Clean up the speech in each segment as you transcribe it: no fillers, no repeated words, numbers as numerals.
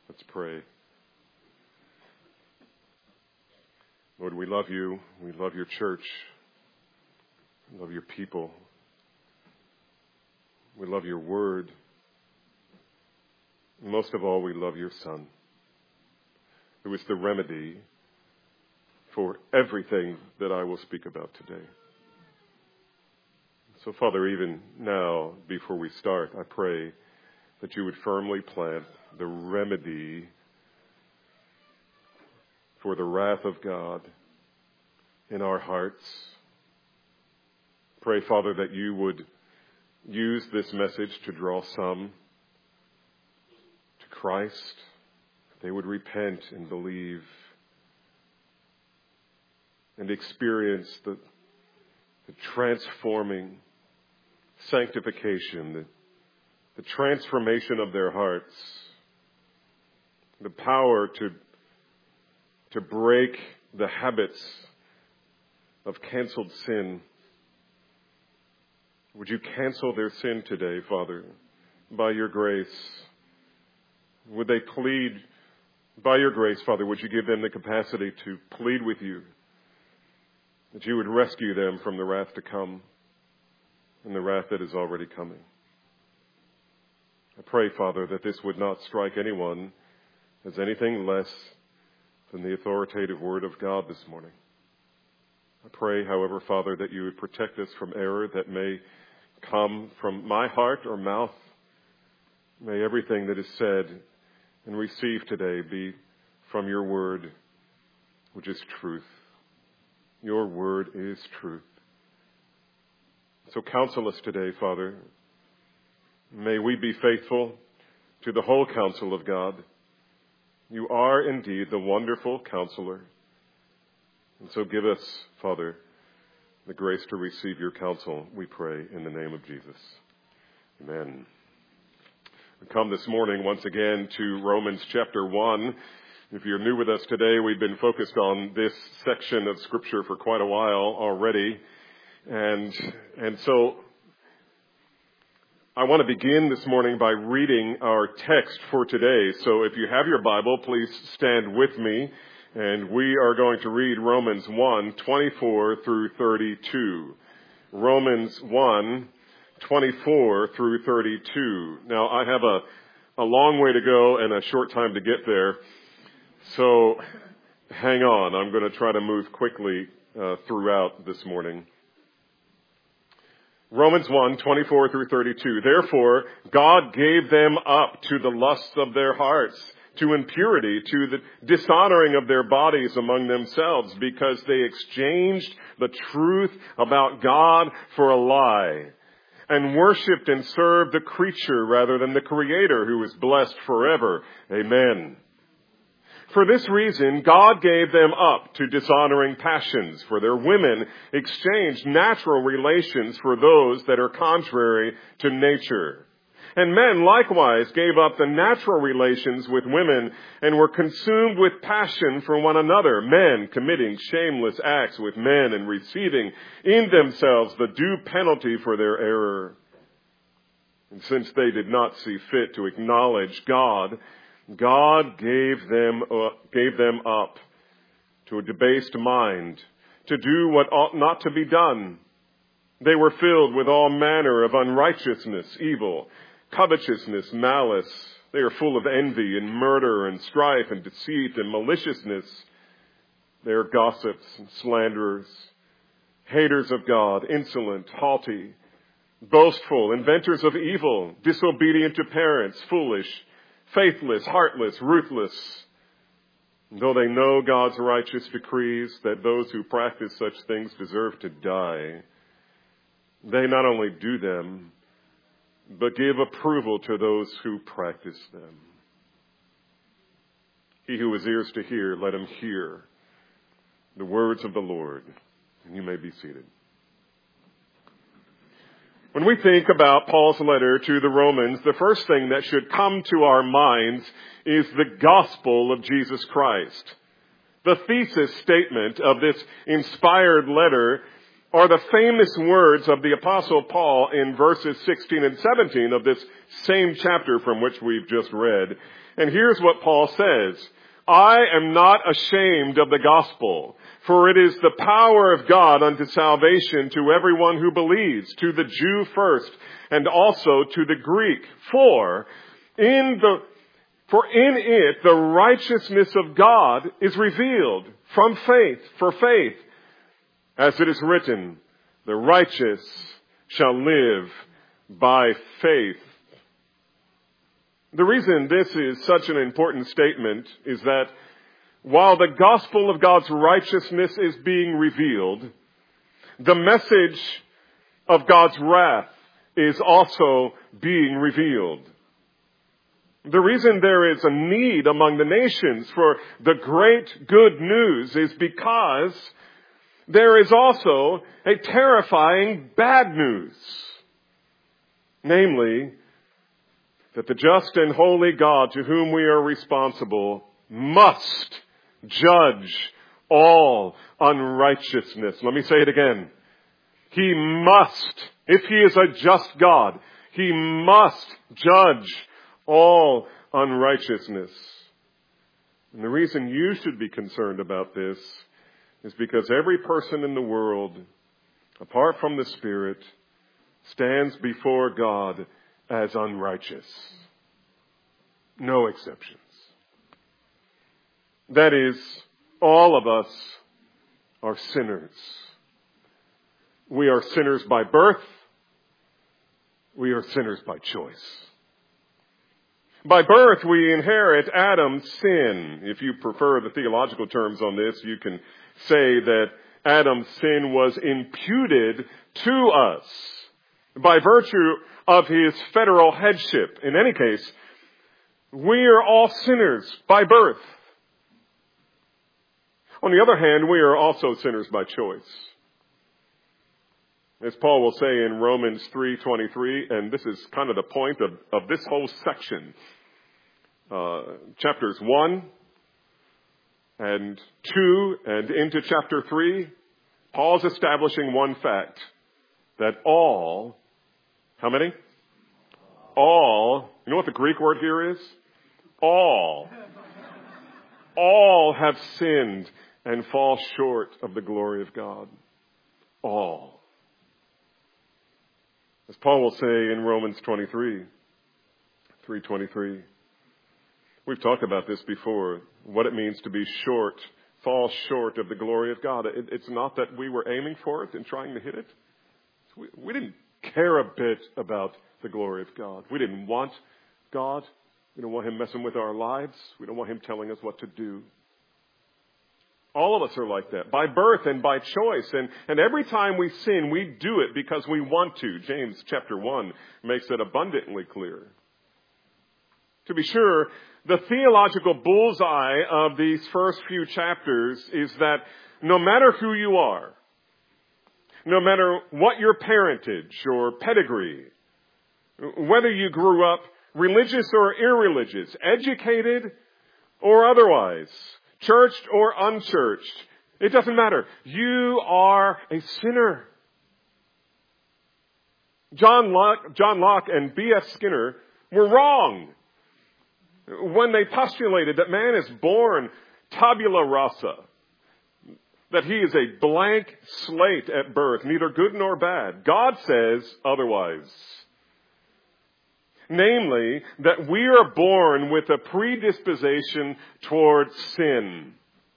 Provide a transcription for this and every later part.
Let's pray. Lord, we love you. We love your church. We love your people. We love your word. Most of all, we love your Son, who is the remedy for everything that I will speak about today. So, Father, even now, before we start, I pray that you would firmly plant the remedy for the wrath of God in our hearts. Pray, Father, that you would use this message to draw some to Christ. They would repent and believe and experience the transforming sanctification, the transformation of their hearts, the power to break the habits of canceled sin. Would you cancel their sin today, Father, by your grace? Would they plead by your grace, Father? Would you give them the capacity to plead with you, that you would rescue them from the wrath to come and the wrath that is already coming? I pray, Father, that this would not strike anyone as anything less than the authoritative word of God this morning. I pray, however, Father, that you would protect us from error that may come from my heart or mouth. May everything that is said and received today be from your word, which is truth. Your word is truth. So counsel us today, Father. May we be faithful to the whole counsel of God. You are indeed the wonderful counselor. And so give us, Father, the grace to receive your counsel, we pray, in the name of Jesus. Amen. We come this morning once again to Romans chapter 1. If you're new with us today, we've been focused on this section of Scripture for quite a while already. And so I want to begin this morning by reading our text for today. So if you have your Bible, please stand with me. And we are going to read Romans 1, 24 through 32. Romans 1, 24 through 32. Now, I have a long way to go and a short time to get there. So hang on. I'm going to try to move quickly throughout this morning. Romans 1, 24 through 32. Therefore, God gave them up to the lusts of their hearts, to impurity, to the dishonoring of their bodies among themselves, because they exchanged the truth about God for a lie, and worshipped and served the creature rather than the Creator, who is blessed forever. Amen. For this reason, God gave them up to dishonoring passions, for their women exchanged natural relations for those that are contrary to nature. And men likewise gave up the natural relations with women and were consumed with passion for one another, men committing shameless acts with men and receiving in themselves the due penalty for their error. And since they did not see fit to acknowledge God, God gave them up to a debased mind to do what ought not to be done. They were filled with all manner of unrighteousness, evil, covetousness, malice. They are full of envy and murder and strife and deceit and maliciousness. They are gossips and slanderers, haters of God, insolent, haughty, boastful, inventors of evil, disobedient to parents, foolish, faithless, heartless, ruthless. Though they know God's righteous decrees that those who practice such things deserve to die, they not only do them, but give approval to those who practice them. He who has ears to hear, let him hear the words of the Lord. And you may be seated. When we think about Paul's letter to the Romans, the first thing that should come to our minds is the gospel of Jesus Christ. The thesis statement of this inspired letter are the famous words of the Apostle Paul in verses 16 and 17 of this same chapter from which we've just read. And here's what Paul says: I am not ashamed of the gospel, for it is the power of God unto salvation to everyone who believes, to the Jew first, and also to the Greek. For in it the righteousness of God is revealed from faith, for faith. As it is written, the righteous shall live by faith. The reason this is such an important statement is that while the gospel of God's righteousness is being revealed, the message of God's wrath is also being revealed. The reason there is a need among the nations for the great good news is because there is also a terrifying bad news. Namely, that the just and holy God to whom we are responsible must judge all unrighteousness. Let me say it again. He must, if he is a just God, he must judge all unrighteousness. And the reason you should be concerned about this is because every person in the world, apart from the Spirit, stands before God as unrighteous. No exceptions. That is, all of us are sinners. We are sinners by birth. We are sinners by choice. By birth, we inherit Adam's sin. If you prefer the theological terms on this, you can say that Adam's sin was imputed to us by virtue of his federal headship. In any case, we are all sinners by birth. On the other hand, we are also sinners by choice. As Paul will say in Romans 3:23, and this is kind of the point of this whole section, chapters 1 and 2 and into chapter 3, Paul's establishing one fact, that all, how many? All, you know what the Greek word here is? All have sinned and fall short of the glory of God. All. As Paul will say in Romans 3:23. We've talked about this before, what it means to be short, fall short of the glory of God. It's not that we were aiming for it and trying to hit it. We didn't care a bit about the glory of God. We didn't want God. We don't want him messing with our lives. We don't want him telling us what to do. All of us are like that, by birth and by choice. And every time we sin, we do it because we want to. James chapter 1 makes that abundantly clear. To be sure, the theological bullseye of these first few chapters is that no matter who you are, no matter what your parentage or pedigree, whether you grew up religious or irreligious, educated or otherwise, churched or unchurched, it doesn't matter. You are a sinner. John Locke and B.F. Skinner were wrong when they postulated that man is born tabula rasa, that he is a blank slate at birth, neither good nor bad. God says otherwise. Namely, that we are born with a predisposition towards sin.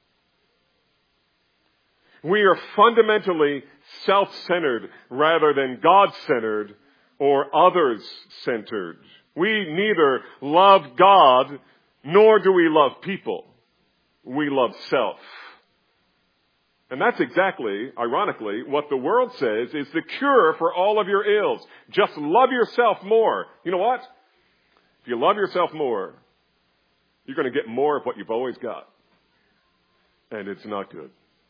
We are fundamentally self-centered rather than God-centered or others-centered. We neither love God nor do we love people. We love self. And that's exactly, ironically, what the world says is the cure for all of your ills. Just love yourself more. You know what? If you love yourself more, you're going to get more of what you've always got. And it's not good.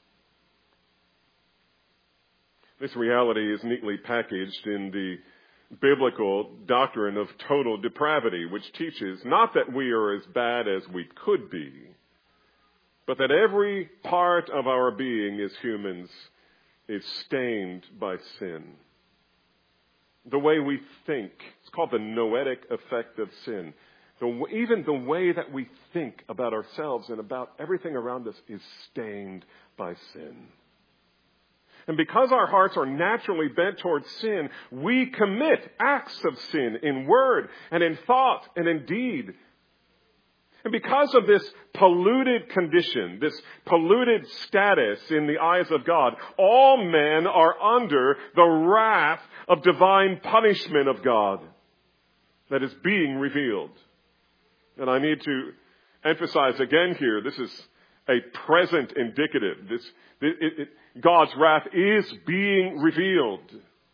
This reality is neatly packaged in the biblical doctrine of total depravity, which teaches not that we are as bad as we could be, but that every part of our being as humans is stained by sin. The way we think, it's called the noetic effect of sin. Even the way that we think about ourselves and about everything around us is stained by sin. And because our hearts are naturally bent towards sin, we commit acts of sin in word and in thought and in deed. And because of this polluted condition, this polluted status in the eyes of God, all men are under the wrath of divine punishment of God that is being revealed. And I need to emphasize again here, this is a present indicative. God's wrath is being revealed.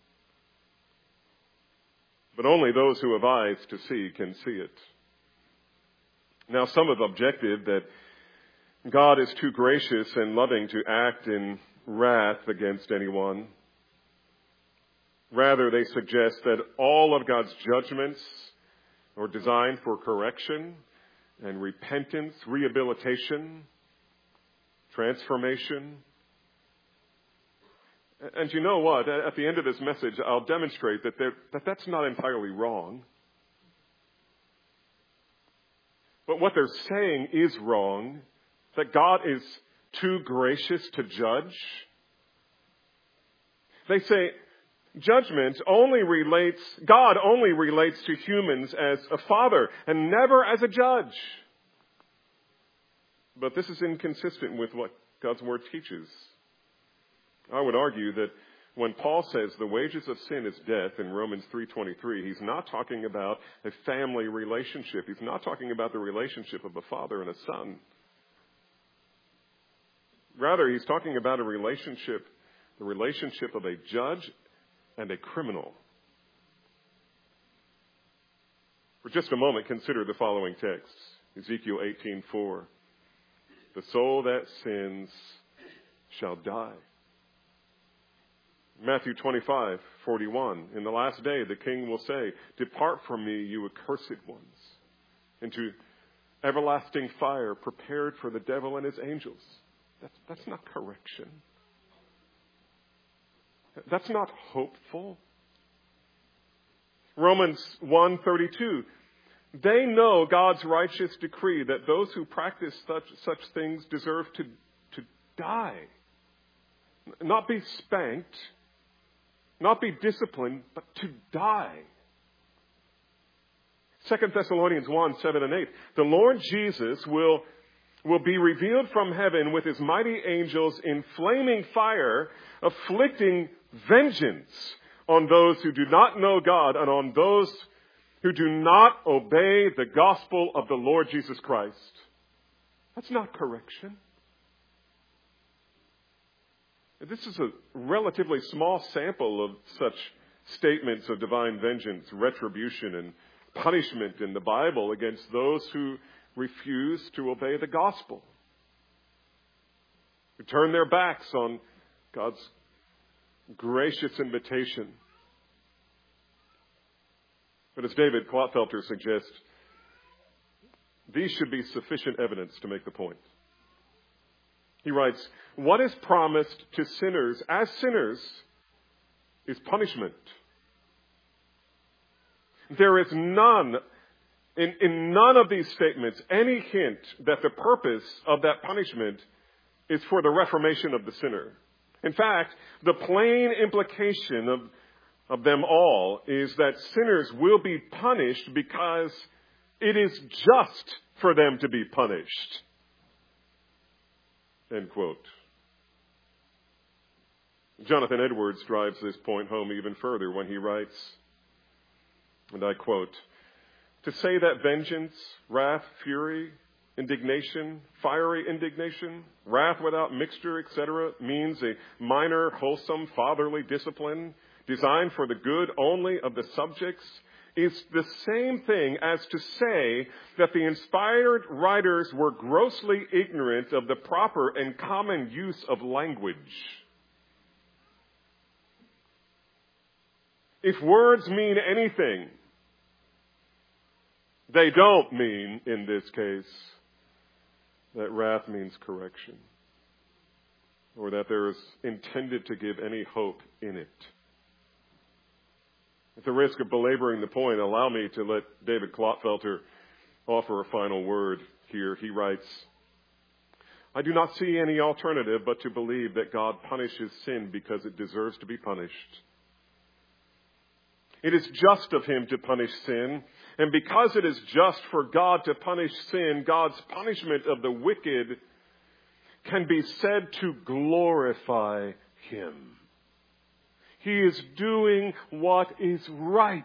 But only those who have eyes to see can see it. Now, some have objected that God is too gracious and loving to act in wrath against anyone. Rather, they suggest that all of God's judgments are designed for correction and repentance, rehabilitation, transformation. And you know what? At the end of this message, I'll demonstrate that that's not entirely wrong. But what they're saying is wrong, that God is too gracious to judge. They say God only relates to humans as a father and never as a judge. But this is inconsistent with what God's word teaches. I would argue that when Paul says the wages of sin is death in Romans 3:23, he's not talking about a family relationship. He's not talking about the relationship of a father and a son. Rather, he's talking about the relationship of a judge and a criminal. For just a moment, consider the following text. Ezekiel 18:4. The soul that sins shall die. Matthew 25:41. In the last day, the king will say, depart from me, you accursed ones, into everlasting fire prepared for the devil and his angels. That's not correction. That's not hopeful. Romans 1:32. They know God's righteous decree that those who practice such things deserve to die. Not be spanked, not be disciplined, but to die. 2 Thessalonians 1:7-8. The Lord Jesus will be revealed from heaven with his mighty angels in flaming fire, afflicting vengeance on those who do not know God and on those who do not obey the gospel of the Lord Jesus Christ. That's not correction. This is a relatively small sample of such statements of divine vengeance, retribution, and punishment in the Bible against those who refuse to obey the gospel, who turn their backs on God's gracious invitation. But as David Klotfelter suggests, these should be sufficient evidence to make the point. He writes, what is promised to sinners as sinners is punishment. There is none, in none of these statements, any hint that the purpose of that punishment is for the reformation of the sinner. In fact, the plain implication of them all is that sinners will be punished because it is just for them to be punished. End quote. Jonathan Edwards drives this point home even further when he writes, and I quote, to say that vengeance, wrath, fury, indignation, fiery indignation, wrath without mixture, etc., means a minor, wholesome, fatherly discipline designed for the good only of the subjects is the same thing as to say that the inspired writers were grossly ignorant of the proper and common use of language. If words mean anything, they don't mean, in this case, that wrath means correction. or that there is intended to give any hope in it. At the risk of belaboring the point, allow me to let David Klotfelter offer a final word here. He writes, I do not see any alternative but to believe that God punishes sin because it deserves to be punished. It is just of him to punish sin, and because it is just for God to punish sin, God's punishment of the wicked can be said to glorify him. He is doing what is right.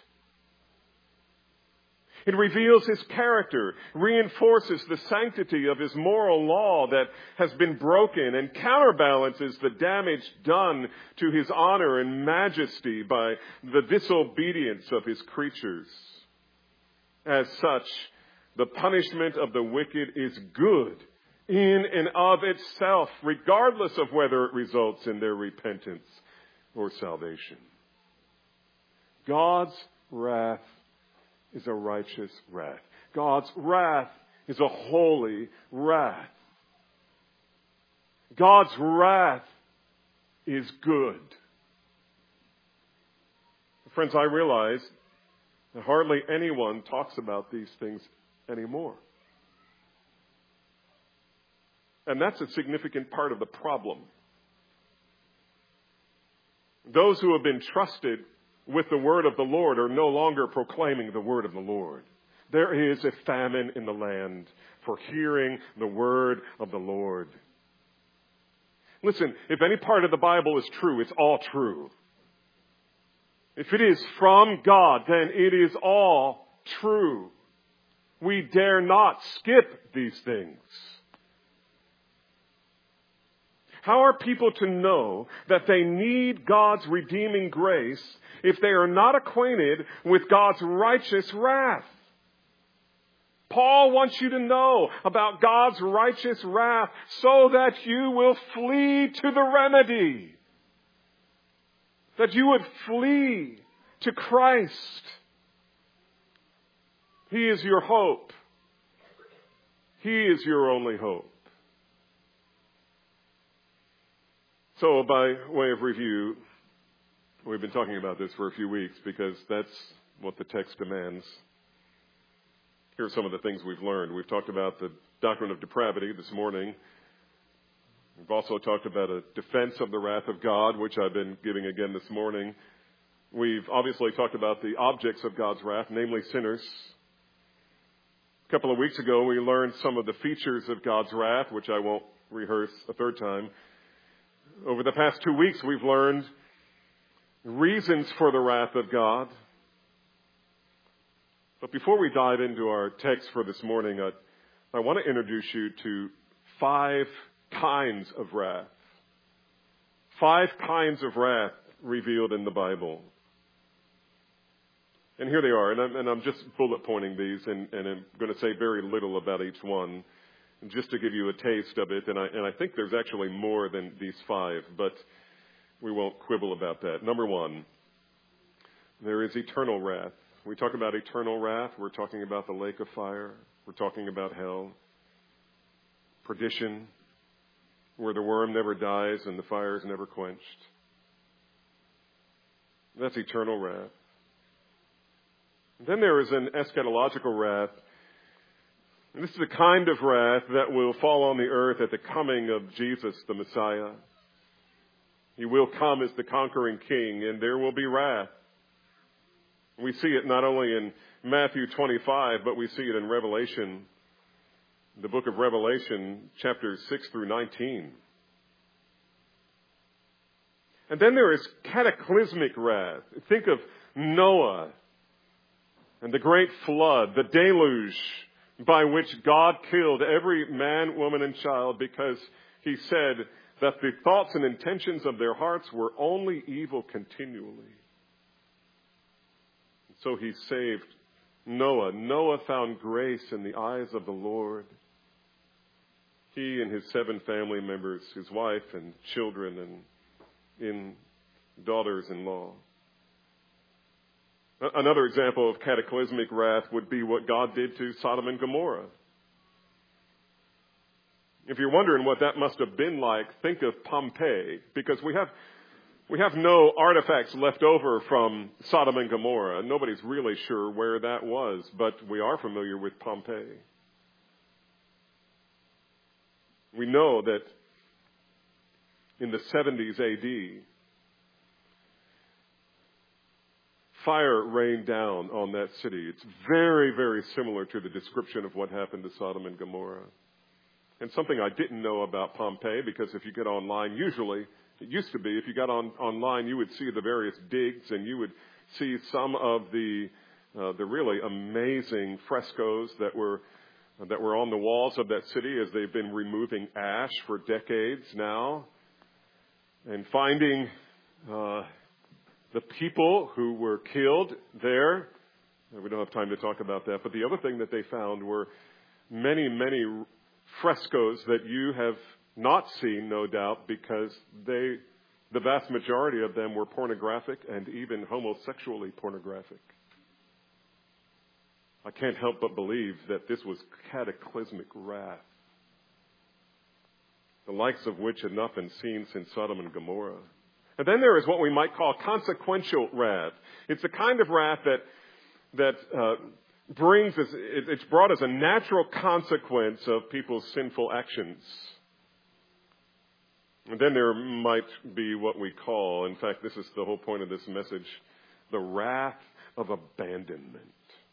It reveals his character, reinforces the sanctity of his moral law that has been broken, and counterbalances the damage done to his honor and majesty by the disobedience of his creatures. As such, the punishment of the wicked is good in and of itself, regardless of whether it results in their repentance or salvation. God's wrath is a righteous wrath. God's wrath is a holy wrath. God's wrath is good. Friends, I realize that hardly anyone talks about these things anymore. And that's a significant part of the problem. Those who have been trusted with the word of the Lord are no longer proclaiming the word of the Lord. There is a famine in the land for hearing the word of the Lord. Listen, if any part of the Bible is true, it's all true. If it is from God, then it is all true. We dare not skip these things. How are people to know that they need God's redeeming grace if they are not acquainted with God's righteous wrath? Paul wants you to know about God's righteous wrath so that you will flee to the remedy. That you would flee to Christ. He is your hope. He is your only hope. So by way of review, we've been talking about this for a few weeks because that's what the text demands. Here are some of the things we've learned. We've talked about the doctrine of depravity this morning. We've also talked about a defense of the wrath of God, which I've been giving again this morning. We've obviously talked about the objects of God's wrath, namely sinners. A couple of weeks ago, we learned some of the features of God's wrath, which I won't rehearse a third time. Over the past 2 weeks, we've learned reasons for the wrath of God. But before we dive into our text for this morning, I want to introduce you to 5 kinds of wrath. 5 kinds of wrath revealed in the Bible. And here they are, and I'm just bullet pointing these, and I'm going to say very little about each one, just to give you a taste of it. And I think there's actually more than these 5, but we won't quibble about that. Number 1, there is eternal wrath. We talk about eternal wrath. We're talking about the lake of fire. We're talking about hell, perdition, where the worm never dies and the fire is never quenched. That's eternal wrath. And then there is an eschatological wrath. And this is the kind of wrath that will fall on the earth at the coming of Jesus, the Messiah. He will come as the conquering king, and there will be wrath. We see it not only in Matthew 25, but we see it in Revelation, the book of Revelation, chapters 6 through 19. And then there is cataclysmic wrath. Think of Noah and the great flood, the deluge, by which God killed every man, woman, and child because he said that the thoughts and intentions of their hearts were only evil continually. So he saved Noah. Noah found grace in the eyes of the Lord. He and his 7 family members, his wife and children and daughters-in-law. Another example of cataclysmic wrath would be what God did to Sodom and Gomorrah. If you're wondering what that must have been like, think of Pompeii, because we have no artifacts left over from Sodom and Gomorrah. Nobody's really sure where that was, but we are familiar with Pompeii. We know that in the 70s AD, fire rained down on that city. It's very, very similar to the description of what happened to Sodom and Gomorrah. And something I didn't know about Pompeii, because if you get online, usually, it used to be, if you got online, you would see the various digs, and you would see some of the really amazing frescoes that were on the walls of that city as they've been removing ash for decades now, and finding the people who were killed there. We don't have time to talk about that, but the other thing that they found were many, many frescoes that you have not seen, no doubt, because the vast majority of them were pornographic and even homosexually pornographic. I can't help but believe that this was cataclysmic wrath, the likes of which had not been seen since Sodom and Gomorrah. And then there is what we might call consequential wrath. It's the kind of wrath that brings us, it's brought as a natural consequence of people's sinful actions. And then there might be what we call, in fact, this is the whole point of this message, the wrath of abandonment.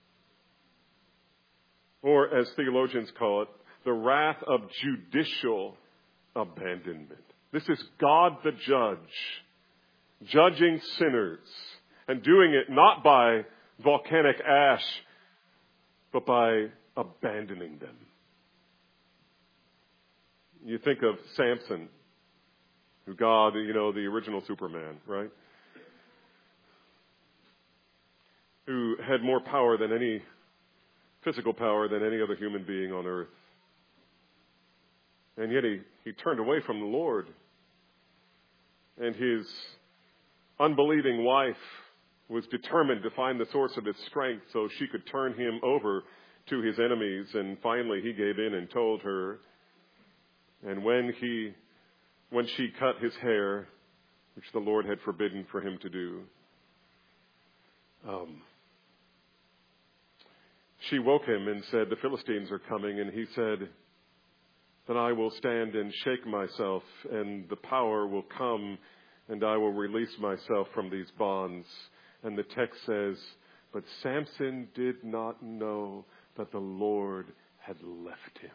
Or, as theologians call it, the wrath of judicial abandonment. This is God the judge, judging sinners, and doing it not by volcanic ash, but by abandoning them. You think of Samson, who God, the original Superman, right? Who had more power than physical power than any other human being on earth. And yet he turned away from the Lord. And his unbelieving wife was determined to find the source of his strength so she could turn him over to his enemies. And finally he gave in and told her. And when she cut his hair, which the Lord had forbidden for him to do, she woke him and said, "The Philistines are coming." And he said, "Then I will stand and shake myself, and the power will come, and I will release myself from these bonds." And the text says, "But Samson did not know that the Lord had left him."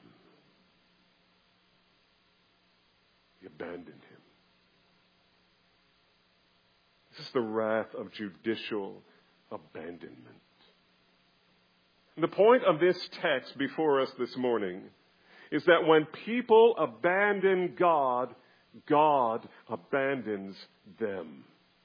He abandoned him. This is the wrath of judicial abandonment. And the point of this text before us this morning is that when people abandon God, God abandons them.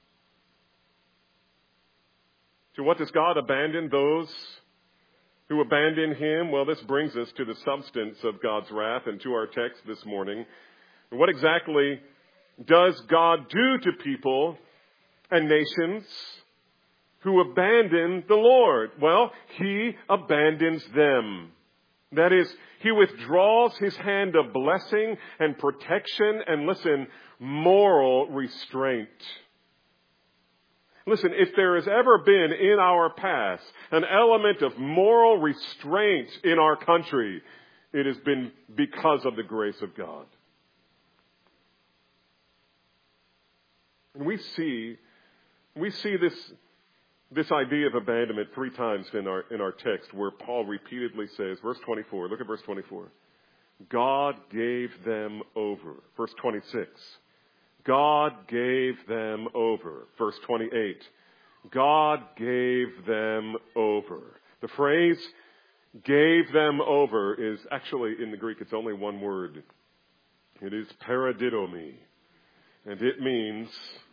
To what does God abandon those who abandon him? Well, this brings us to the substance of God's wrath and to our text this morning. What exactly does God do to people and nations who abandon the Lord? Well, he abandons them. That is, he withdraws his hand of blessing and protection and, listen, moral restraint. Listen, if there has ever been in our past an element of moral restraint in our country, it has been because of the grace of God. And we see this idea of abandonment 3 times in our text, where Paul repeatedly says, verse 24, look at verse 24. God gave them over. Verse 26. God gave them over. Verse 28. God gave them over. The phrase gave them over is actually, in the Greek, it's only one word. It is paradidomi. And it means,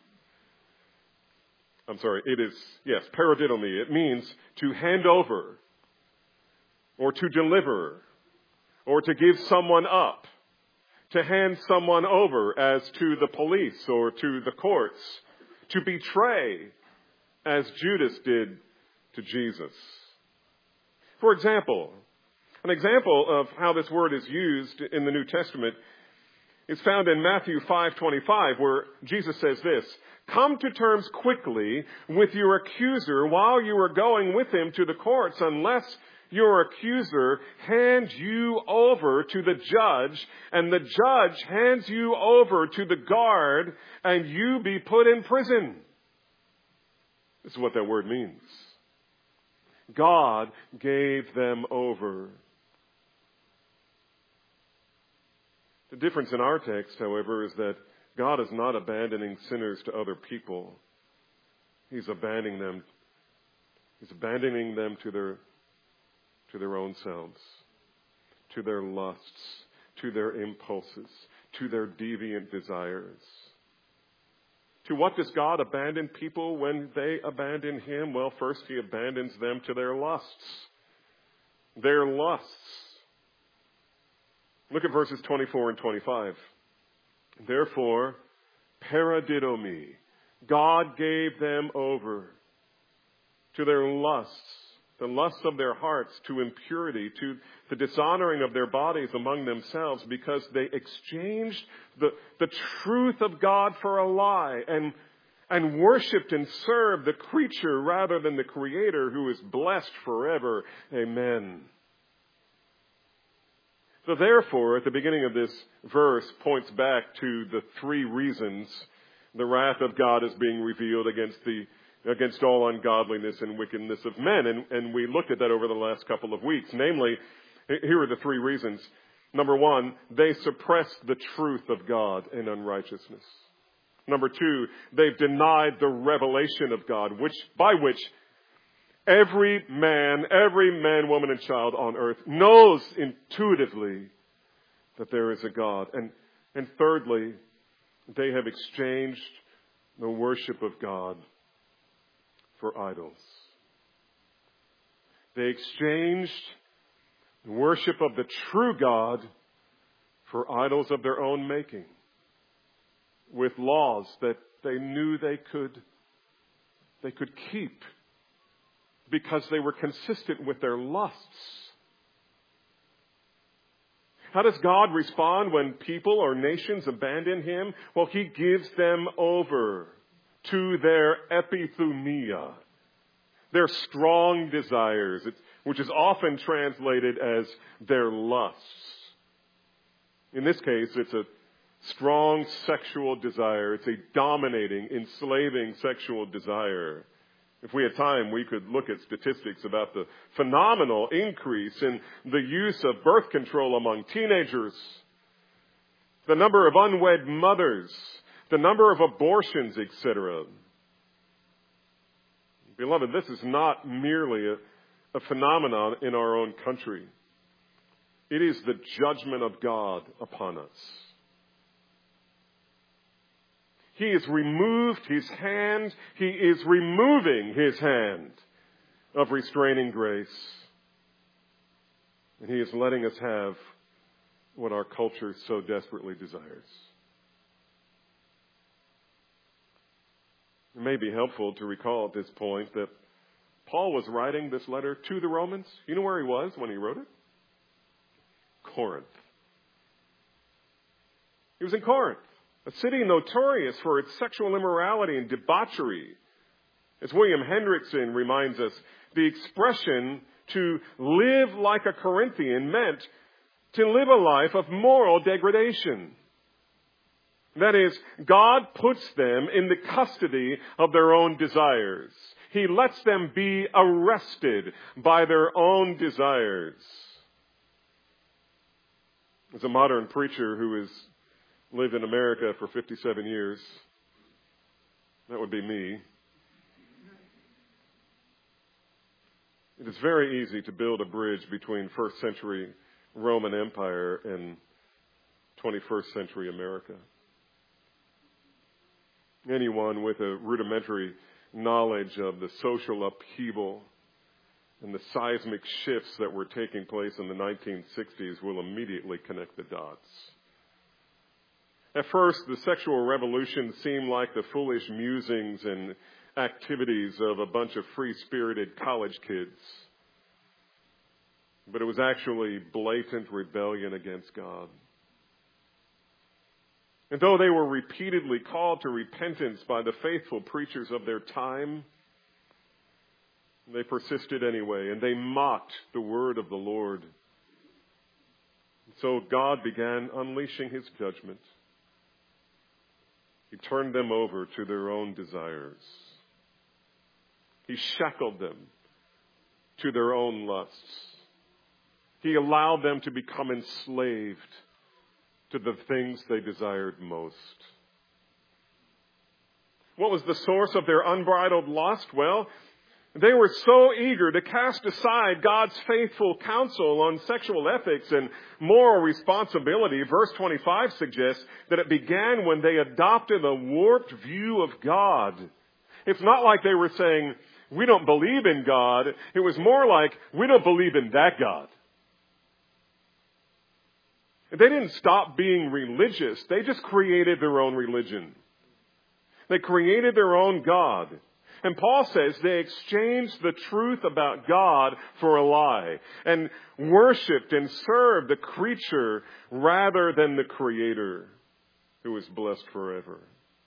paradidomi. It means to hand over, or to deliver, or to give someone up, to hand someone over as to the police or to the courts, to betray, as Judas did to Jesus. For example, An example of how this word is used in the New Testament is found in Matthew 5:25, where Jesus says this, "Come to terms quickly with your accuser while you are going with him to the courts, unless your accuser hands you over to the judge, and the judge hands you over to the guard, and you be put in prison." This is what that word means. God gave them over. The difference in our text, however, is that God is not abandoning sinners to other people. He's abandoning them to their own selves, to their lusts, to their impulses, to their deviant desires. To what does God abandon people when they abandon him? Well, first he abandons them to their lusts. Their lusts. Look at verses 24 and 25. "Therefore, paradidomi, God gave them over to their lusts, the lusts of their hearts, to impurity, to the dishonoring of their bodies among themselves, because they exchanged the truth of God for a lie, and worshipped and served the creature rather than the Creator, who is blessed forever. Amen." So therefore, at the beginning of this verse points back to the three reasons the wrath of God is being revealed against all ungodliness and wickedness of men. And we looked at that over the last couple of weeks. Namely, here are the three reasons. Number one, they suppressed the truth of God in unrighteousness. Number two, they've denied the revelation of God, by which every man, woman, and child on earth knows intuitively that there is a God. And thirdly, they have exchanged the worship of God for idols. They exchanged the worship of the true God for idols of their own making, with laws that they knew they could keep, because they were consistent with their lusts. How does God respond when people or nations abandon him? Well, he gives them over to their epithumia, their strong desires, which is often translated as their lusts. In this case, it's a strong sexual desire. It's a dominating, enslaving sexual desire. If we had time, we could look at statistics about the phenomenal increase in the use of birth control among teenagers, the number of unwed mothers, the number of abortions, etc. Beloved, this is not merely a phenomenon in our own country. It is the judgment of God upon us. He has removed his hand. He is removing his hand of restraining grace. And he is letting us have what our culture so desperately desires. It may be helpful to recall at this point that Paul was writing this letter to the Romans. You know where he was when he wrote it? Corinth. He was in Corinth, a city notorious for its sexual immorality and debauchery. As William Hendrickson reminds us, the expression to live like a Corinthian meant to live a life of moral degradation. That is, God puts them in the custody of their own desires. He lets them be arrested by their own desires. As a modern preacher who has lived in America for 57 years, that would be me. It is very easy to build a bridge between first century Roman Empire and 21st century America. Anyone with a rudimentary knowledge of the social upheaval and the seismic shifts that were taking place in the 1960s will immediately connect the dots. At first, the sexual revolution seemed like the foolish musings and activities of a bunch of free-spirited college kids. but it was actually blatant rebellion against God. And though they were repeatedly called to repentance by the faithful preachers of their time, they persisted anyway, and they mocked the word of the Lord. So God began unleashing his judgment. He turned them over to their own desires. He shackled them to their own lusts. He allowed them to become enslaved to the things they desired most. What was the source of their unbridled lust? Well, they were so eager to cast aside God's faithful counsel on sexual ethics and moral responsibility. Verse 25 suggests that it began when they adopted a warped view of God. It's not like they were saying, we don't believe in God. It was more like, we don't believe in that God. They didn't stop being religious. They just created their own religion. They created their own God. And Paul says they exchanged the truth about God for a lie and worshipped and served the creature rather than the Creator who is blessed forever.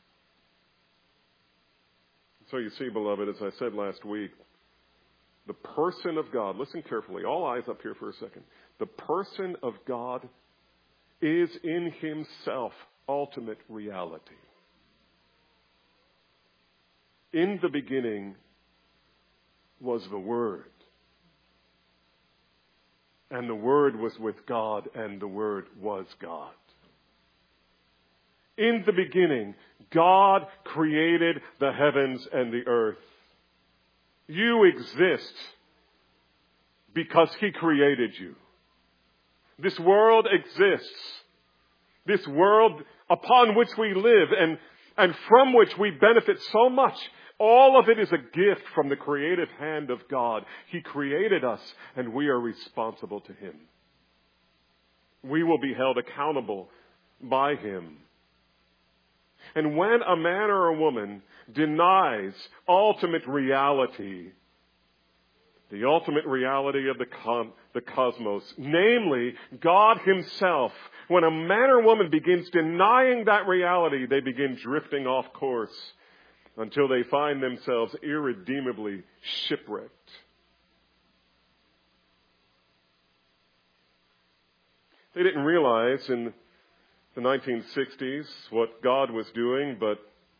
So you see, beloved, as I said last week, the person of God, listen carefully, all eyes up here for a second. The person of God is in himself ultimate reality. In the beginning was the Word. And the Word was with God, and the Word was God. In the beginning, God created the heavens and the earth. You exist because He created you. This world exists. This world upon which we live and from which we benefit so much, all of it is a gift from the creative hand of God. He created us, and we are responsible to Him. We will be held accountable by Him. And when a man or a woman denies ultimate reality, the ultimate reality of the cosmos, namely God Himself, when a man or woman begins denying that reality, they begin drifting off course until they find themselves irredeemably shipwrecked. They didn't realize in the 1960s what God was doing, but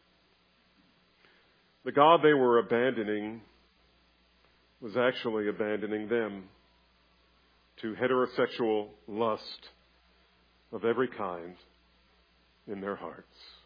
the God they were abandoning was actually abandoning them to heterosexual lust of every kind in their hearts.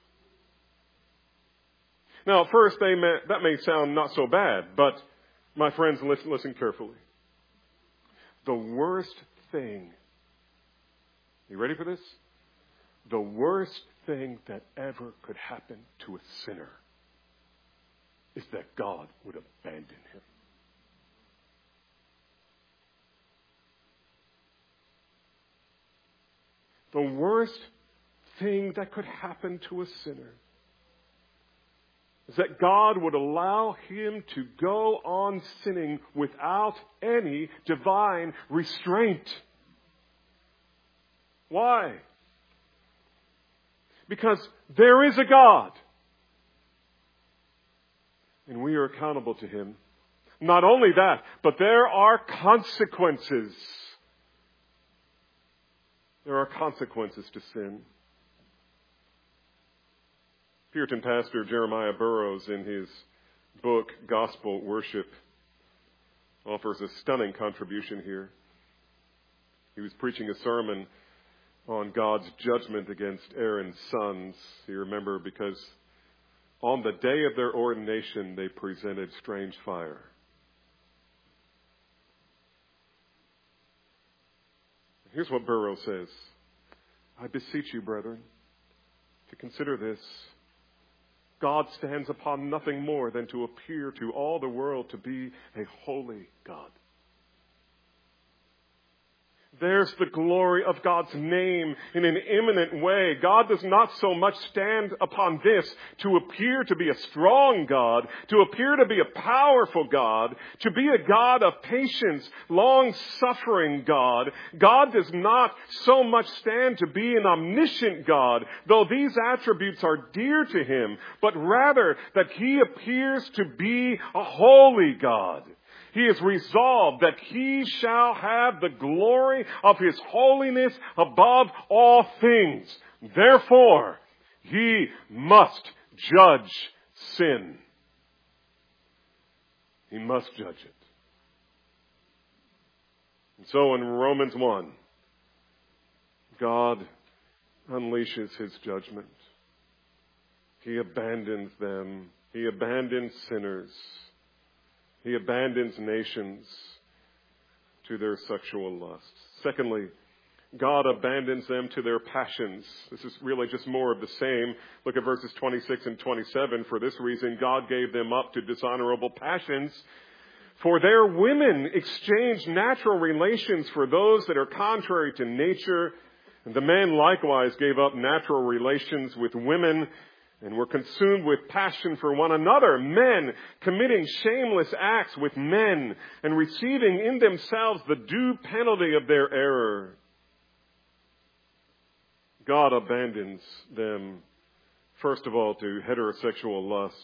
Now, at first, that may sound not so bad, but my friends, listen carefully. The worst thing, you ready for this? The worst thing that ever could happen to a sinner is that God would abandon him. The worst thing that could happen to a sinner is that God would allow him to go on sinning without any divine restraint. Why? Because there is a God, and we are accountable to Him. Not only that, but there are consequences. There are consequences to sin. Puritan pastor Jeremiah Burroughs, in his book, Gospel Worship, offers a stunning contribution here. He was preaching a sermon on God's judgment against Aaron's sons. You remember, because on the day of their ordination, they presented strange fire. Here's what Burroughs says. I beseech you, brethren, to consider this. God stands upon nothing more than to appear to all the world to be a holy God. There's the glory of God's name in an imminent way. God does not so much stand upon this to appear to be a strong God, to appear to be a powerful God, to be a God of patience, long-suffering God. God does not so much stand to be an omniscient God, though these attributes are dear to him, but rather that he appears to be a holy God. He is resolved that he shall have the glory of his holiness above all things. Therefore, he must judge sin. He must judge it. And so in Romans 1, God unleashes his judgment. He abandons them. He abandons sinners. He abandons nations to their sexual lusts. Secondly, God abandons them to their passions. This is really just more of the same. Look at verses 26 and 27. For this reason, God gave them up to dishonorable passions. For their women exchanged natural relations for those that are contrary to nature. And the men likewise gave up natural relations with women and were consumed with passion for one another, men committing shameless acts with men and receiving in themselves the due penalty of their error. God abandons them, first of all, to heterosexual lusts.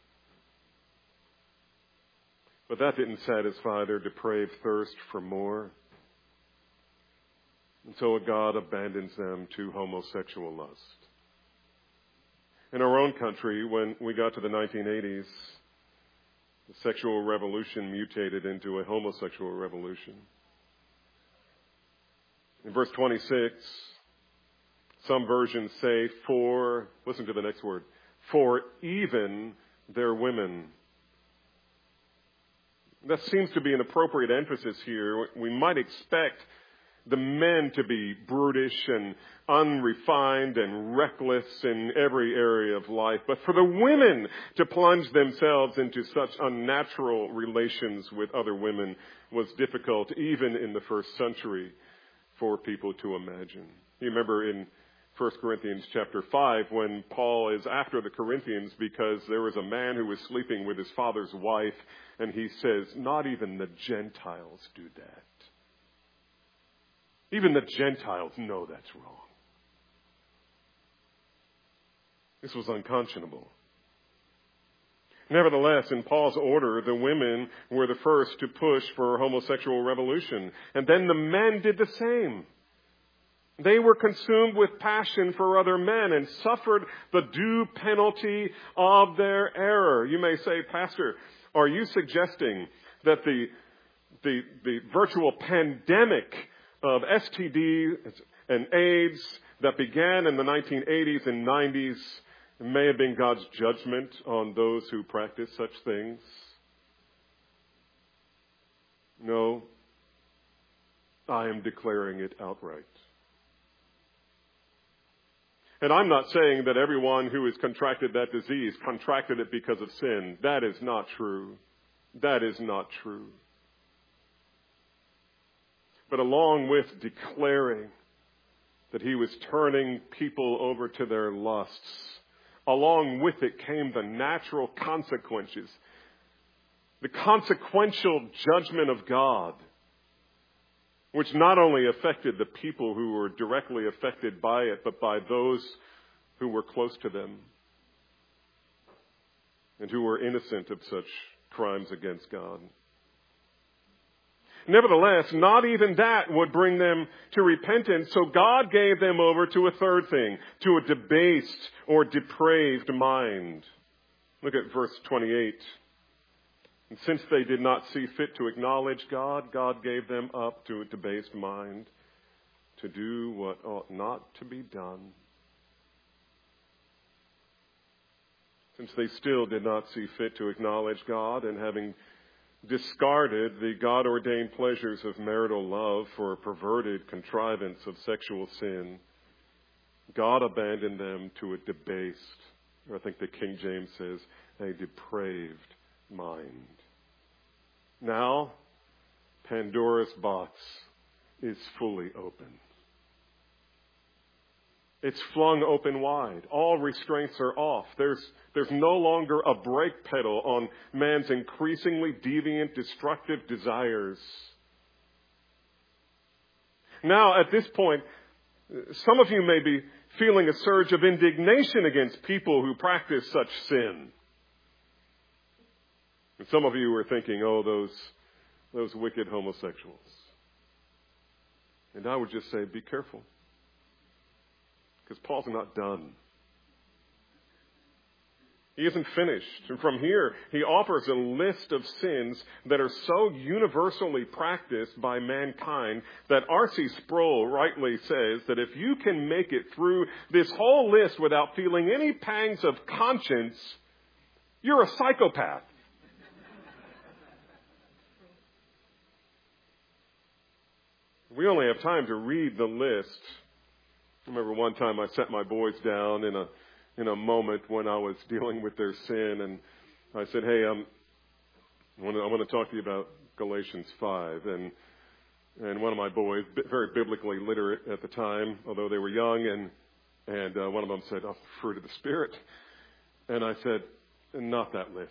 But that didn't satisfy their depraved thirst for more. And so God abandons them to homosexual lust. In our own country, when we got to the 1980s, the sexual revolution mutated into a homosexual revolution. In verse 26, some versions say, listen to the next word, for even their women. That seems to be an appropriate emphasis here. We might expect the men to be brutish and unrefined and reckless in every area of life, but for the women to plunge themselves into such unnatural relations with other women was difficult, even in the first century, for people to imagine. You remember in 1 Corinthians chapter 5 when Paul is after the Corinthians because there was a man who was sleeping with his father's wife, and he says, not even the Gentiles do that. Even the Gentiles know that's wrong. This was unconscionable. Nevertheless, in Paul's order, the women were the first to push for homosexual revolution. And then the men did the same. They were consumed with passion for other men and suffered the due penalty of their error. You may say, Pastor, are you suggesting that the virtual pandemic of STD and AIDS that began in the 1980s and 90s may have been God's judgment on those who practice such things? No, I am declaring it outright. And I'm not saying that everyone who has contracted that disease contracted it because of sin. That is not true. That is not true. But along with declaring that he was turning people over to their lusts, along with it came the natural consequences, the consequential judgment of God, which not only affected the people who were directly affected by it, but by those who were close to them and who were innocent of such crimes against God. Nevertheless, not even that would bring them to repentance, so God gave them over to a third thing, to a debased or depraved mind. Look at verse 28. And since they did not see fit to acknowledge God, God gave them up to a debased mind to do what ought not to be done. Since they still did not see fit to acknowledge God, and having discarded the God-ordained pleasures of marital love for a perverted contrivance of sexual sin, God abandoned them to a debased, or I think the King James says, a depraved mind. Now, Pandora's box is fully open. It's flung open wide. All restraints are off. There's no longer a brake pedal on man's increasingly deviant, destructive desires. Now, at this point, some of you may be feeling a surge of indignation against people who practice such sin. And some of you are thinking, oh, those wicked homosexuals. And I would just say, be careful. Because Paul's not done. He isn't finished. And from here, he offers a list of sins that are so universally practiced by mankind that R.C. Sproul rightly says that if you can make it through this whole list without feeling any pangs of conscience, you're a psychopath. We only have time to read the list. I remember one time I sat my boys down in a moment when I was dealing with their sin, and I said, hey, I want to talk to you about Galatians 5. And one of my boys, very biblically literate at the time, although they were young, and one of them said, oh, fruit of the Spirit. And I said, not that list.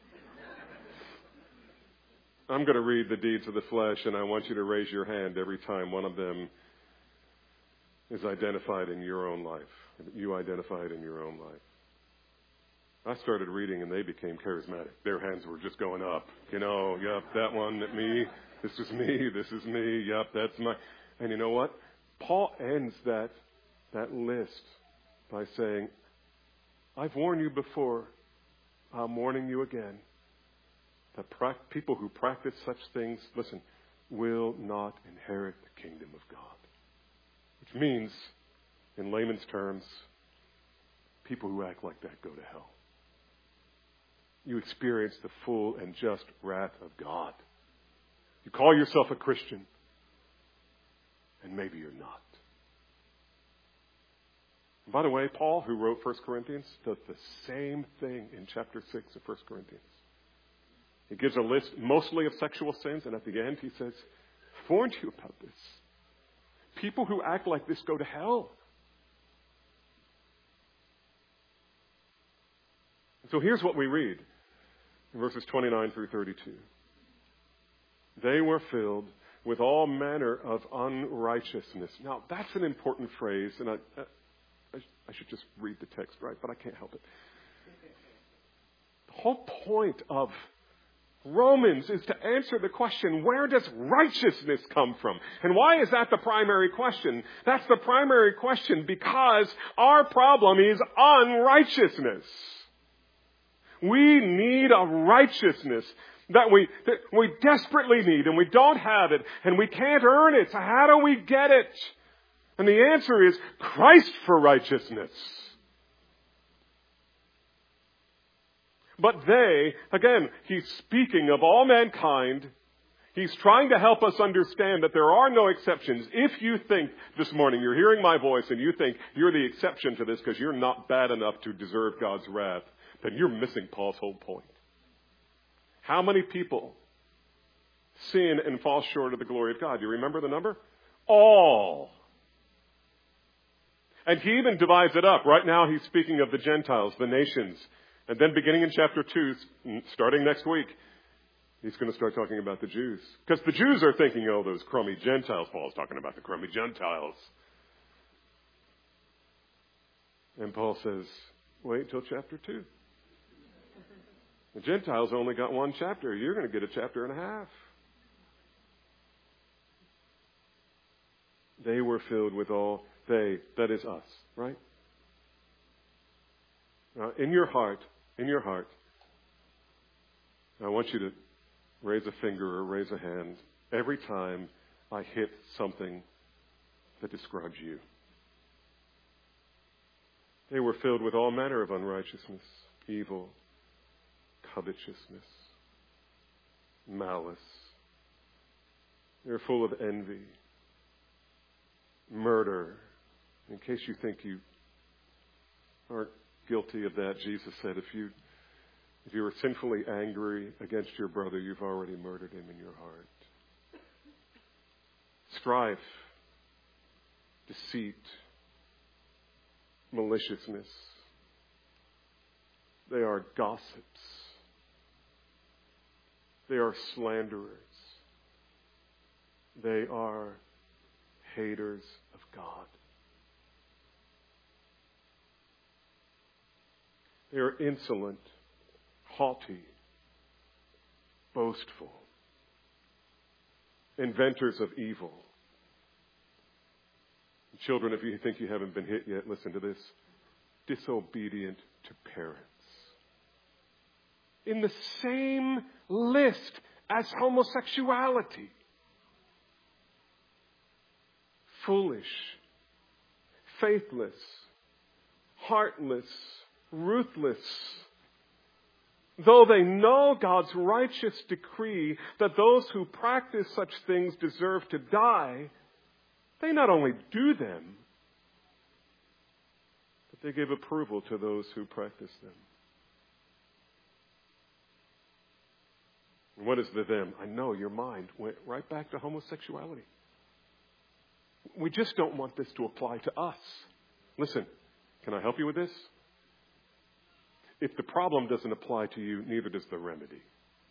I'm going to read the deeds of the flesh, and I want you to raise your hand every time one of them is identified in your own life. You identified in your own life. I started reading and they became charismatic. Their hands were just going up. Yep, that one, me. This is me. This is me. Yep, that's my. And you know what? Paul ends that list by saying, I've warned you before. I'm warning you again. That people who practice such things, listen, will not inherit the kingdom of God. Which means, in layman's terms, people who act like that go to hell. You experience the full and just wrath of God. You call yourself a Christian, and maybe you're not. And by the way, Paul, who wrote 1 Corinthians, does the same thing in chapter 6 of 1 Corinthians. He gives a list mostly of sexual sins, and at the end he says, I warned you about this. People who act like this go to hell. So here's what we read in verses 29 through 32. They were filled with all manner of unrighteousness. Now, that's an important phrase, and I should just read the text, right? But I can't help it. The whole point of Romans is to answer the question, where does righteousness come from? And why is that the primary question? That's the primary question because our problem is unrighteousness. We need a righteousness that we desperately need, and we don't have it, and we can't earn it. So how do we get it? And the answer is Christ for righteousness. But they, again, he's speaking of all mankind. He's trying to help us understand that there are no exceptions. If you think this morning, you're hearing my voice and you think you're the exception to this because you're not bad enough to deserve God's wrath, then you're missing Paul's whole point. How many people sin and fall short of the glory of God? Do you remember the number? All. And he even divides it up. Right now he's speaking of the Gentiles, the nations. And then beginning in chapter 2, starting next week, he's going to start talking about the Jews. Because the Jews are thinking, oh, those crummy Gentiles. Paul's talking about the crummy Gentiles. And Paul says, wait till chapter 2. The Gentiles only got one chapter. You're going to get a chapter and a half. They were filled with all, that is us, right? Now, in your heart, I want you to raise a finger or raise a hand every time I hit something that describes you. They were filled with all manner of unrighteousness, evil, covetousness, malice. They're full of envy, murder. In case you think you aren't guilty of that, Jesus said, if you are sinfully angry against your brother, you've already murdered him in your heart. strife, deceit, maliciousness. They are gossips. They are slanderers. They are haters of God. They are insolent, haughty, boastful, inventors of evil. Children, if you think you haven't been hit yet, listen to this. Disobedient to parents. In the same list as homosexuality. Foolish, faithless, heartless, ruthless. Though they know God's righteous decree that those who practice such things deserve to die, they not only do them, but they give approval to those who practice them. And what is the them? I know your mind went right back to homosexuality. We just don't want this to apply to us. Listen, can I help you with this? If the problem doesn't apply to you, neither does the remedy.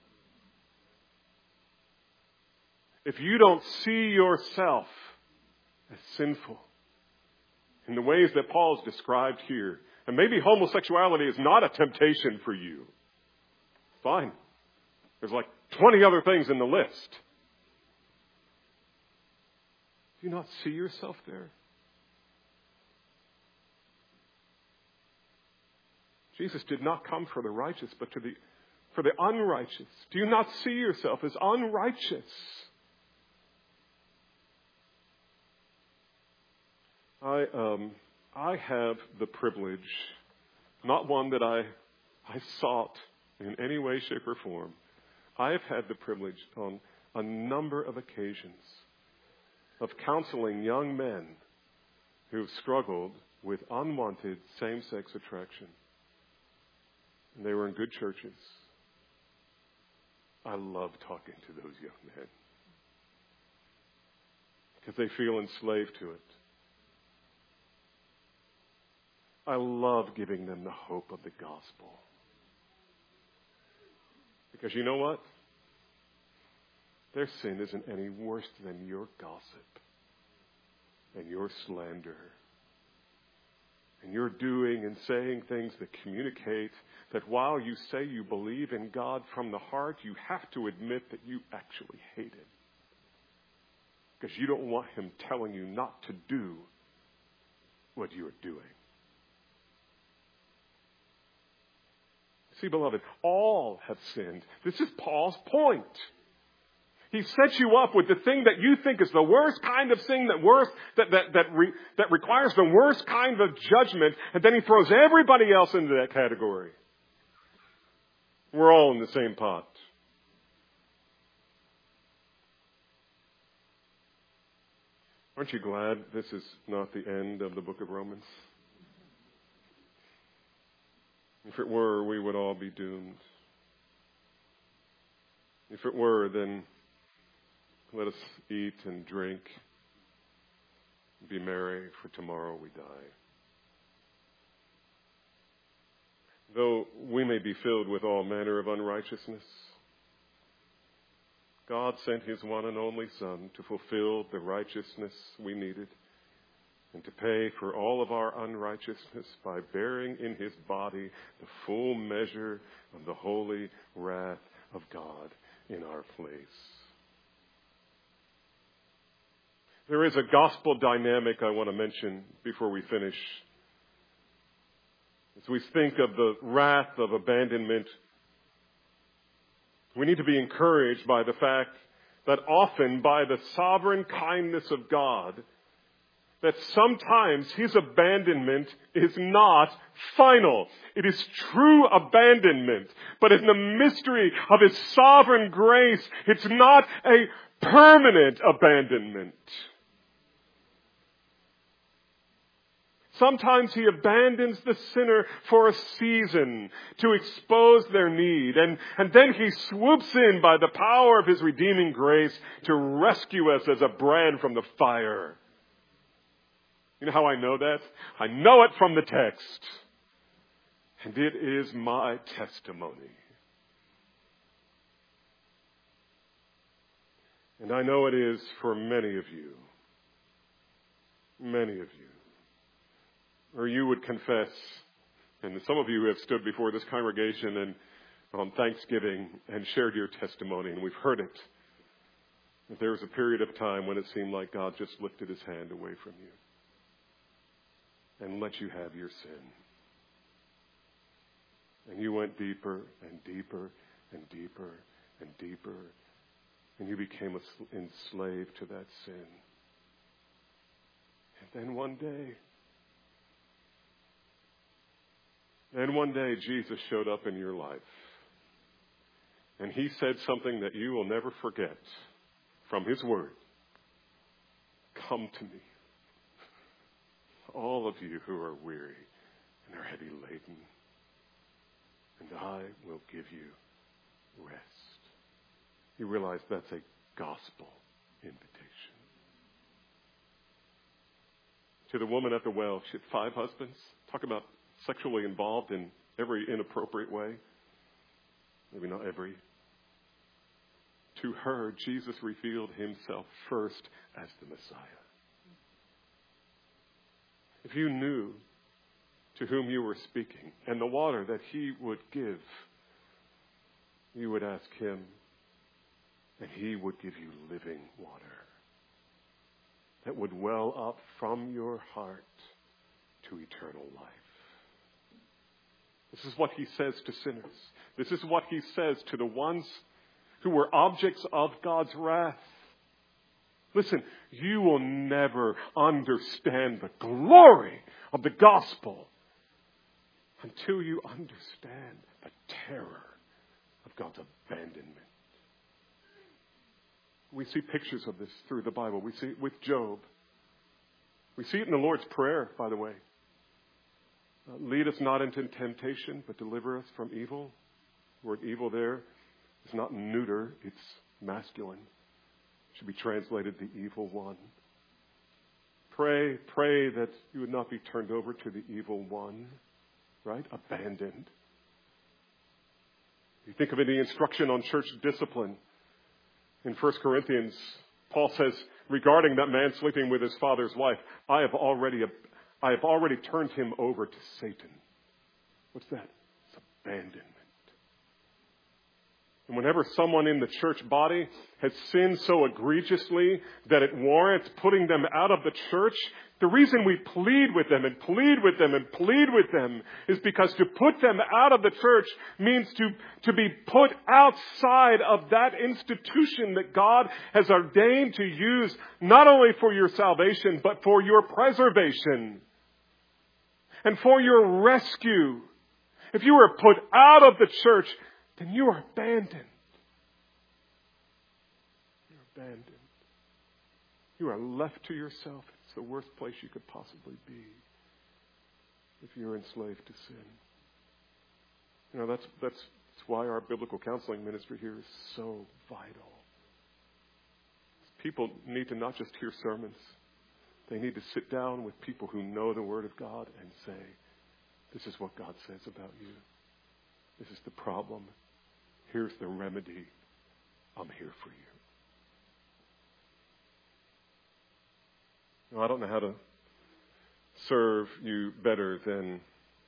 If you don't see yourself as sinful in the ways that Paul's described here, and maybe homosexuality is not a temptation for you, fine. There's like 20 other things in the list. Do you not see yourself there? Jesus did not come for the righteous, but for the unrighteous. Do you not see yourself as unrighteous? I have the privilege, not one that I sought in any way, shape, or form. I have had the privilege on a number of occasions of counseling young men who've struggled with unwanted same-sex attraction. And they were in good churches. I love talking to those young men because they feel enslaved to it. I love giving them the hope of the gospel. Because you know what? Their sin isn't any worse than your gossip and your slander and your doing and saying things that communicate that while you say you believe in God from the heart, you have to admit that you actually hate Him. Because you don't want Him telling you not to do what you are doing. See, beloved, all have sinned. This is Paul's point. He sets you up with the thing that you think is the worst kind of sin, that requires the worst kind of judgment, and then he throws everybody else into that category. We're all in the same pot. Aren't you glad this is not the end of the book of Romans? If it were, we would all be doomed. If it were, then let us eat and drink, be merry, for tomorrow we die. Though we may be filled with all manner of unrighteousness, God sent His one and only Son to fulfill the righteousness we needed and to pay for all of our unrighteousness by bearing in His body the full measure of the holy wrath of God in our place. There is a gospel dynamic I want to mention before we finish. As we think of the wrath of abandonment, we need to be encouraged by the fact that often by the sovereign kindness of God, that sometimes His abandonment is not final. It is true abandonment. But in the mystery of His sovereign grace, it's not a permanent abandonment. Sometimes He abandons the sinner for a season to expose their need. And then He swoops in by the power of His redeeming grace to rescue us as a brand from the fire. You know how I know that? I know it from the text. And it is my testimony. And I know it is for many of you. Many of you. Or you would confess, and some of you have stood before this congregation and on Thanksgiving and shared your testimony, and we've heard it. That there was a period of time when it seemed like God just lifted His hand away from you and let you have your sin. And you went deeper and deeper and deeper and deeper, and you became enslaved to that sin. And then one day, Jesus showed up in your life. And He said something that you will never forget from His Word. Come to me, all of you who are weary and are heavy laden, and I will give you rest. You realize that's a gospel invitation. To the woman at the well, she had 5 husbands. Talk about sexually involved in every inappropriate way. Maybe not every. To her, Jesus revealed Himself first as the Messiah. If you knew to whom you were speaking and the water that He would give, you would ask Him, and He would give you living water that would well up from your heart to eternal life. This is what He says to sinners. This is what He says to the ones who were objects of God's wrath. Listen, you will never understand the glory of the gospel until you understand the terror of God's abandonment. We see pictures of this through the Bible. We see it with Job. We see it in the Lord's Prayer, by the way. Lead us not into temptation, but deliver us from evil. The word evil there is not neuter, it's masculine. It should be translated the evil one. Pray that you would not be turned over to the evil one, right? Abandoned. You think of the instruction on church discipline. In 1 Corinthians, Paul says, regarding that man sleeping with his father's wife, I have already turned him over to Satan. What's that? It's abandonment. And whenever someone in the church body has sinned so egregiously that it warrants putting them out of the church, the reason we plead with them and plead with them and plead with them is because to put them out of the church means to be put outside of that institution that God has ordained to use not only for your salvation, but for your preservation and for your rescue. If you are put out of the church, then you are abandoned. You're abandoned. You are left to yourself. It's the worst place you could possibly be if you're enslaved to sin. You know, that's why our biblical counseling ministry here is so vital. People need to not just hear sermons. They need to sit down with people who know the Word of God and say, this is what God says about you. This is the problem. Here's the remedy. I'm here for you. Now, I don't know how to serve you better than,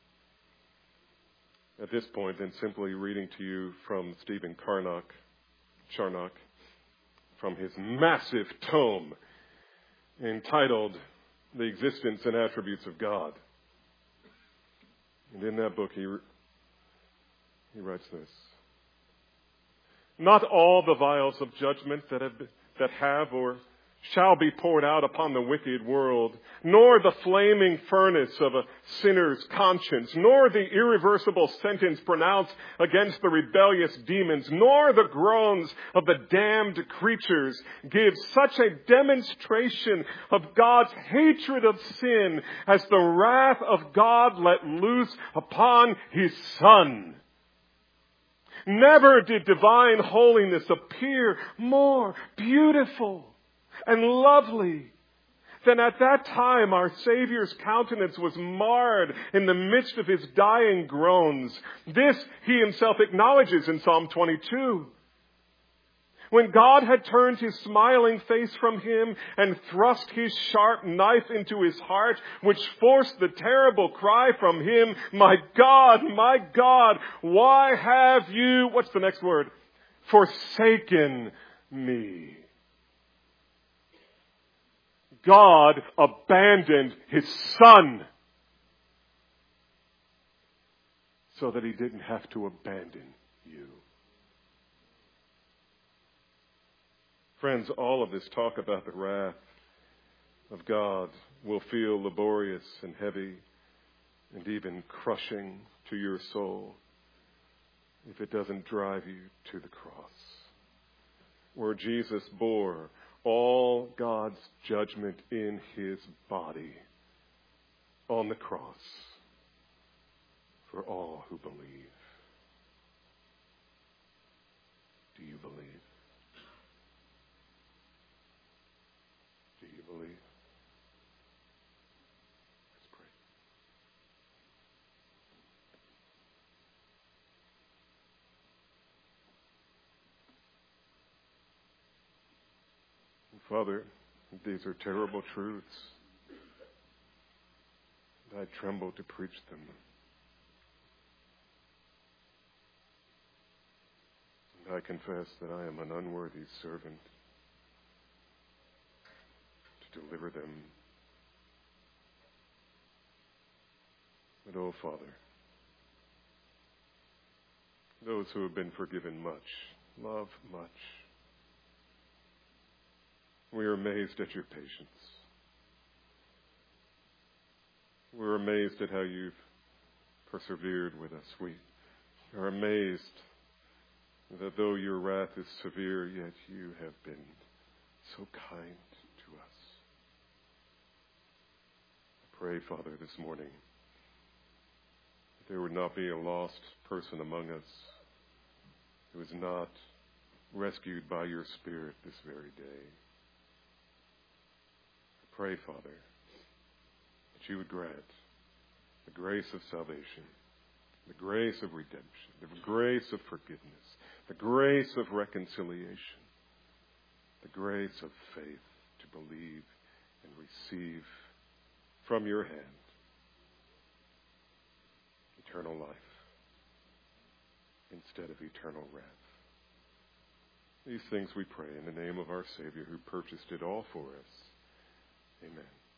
at this point, than simply reading to you from Stephen Charnock, from his massive tome entitled The Existence and Attributes of God. And in that book, he writes this. Not all the vials of judgment that have or shall be poured out upon the wicked world, nor the flaming furnace of a sinner's conscience, nor the irreversible sentence pronounced against the rebellious demons, nor the groans of the damned creatures give such a demonstration of God's hatred of sin as the wrath of God let loose upon His Son. Never did divine holiness appear more beautiful and lovely than at that time our Savior's countenance was marred in the midst of His dying groans. This He Himself acknowledges in Psalm 22. When God had turned His smiling face from Him and thrust His sharp knife into His heart, which forced the terrible cry from Him, my God, why have you," what's the next word? "Forsaken me." God abandoned His Son so that He didn't have to abandon you. Friends, all of this talk about the wrath of God will feel laborious and heavy and even crushing to your soul if it doesn't drive you to the cross, where Jesus bore all God's judgment in His body on the cross for all who believe. Do you believe? Do you believe? Let's pray. Father, these are terrible truths. I tremble to preach them. And I confess that I am an unworthy servant to deliver them. But, oh Father, those who have been forgiven much, love much. We are amazed at your patience. We're amazed at how you've persevered with us. We are amazed that though your wrath is severe, yet you have been so kind to us. I pray, Father, this morning that there would not be a lost person among us who is not rescued by your Spirit this very day. Pray, Father, that you would grant the grace of salvation, the grace of redemption, the grace of forgiveness, the grace of reconciliation, the grace of faith to believe and receive from your hand eternal life instead of eternal wrath. These things we pray in the name of our Savior who purchased it all for us. Amen.